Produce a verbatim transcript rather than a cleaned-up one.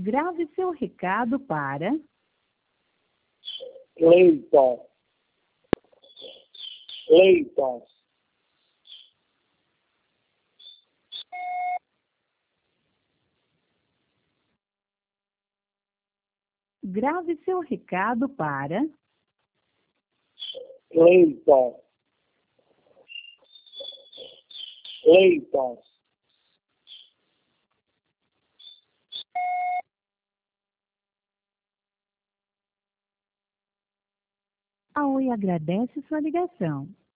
Grave seu recado para... Cleiton, Cleiton, Grave seu recado para... Cleiton, Cleiton. A Oi agradece sua ligação.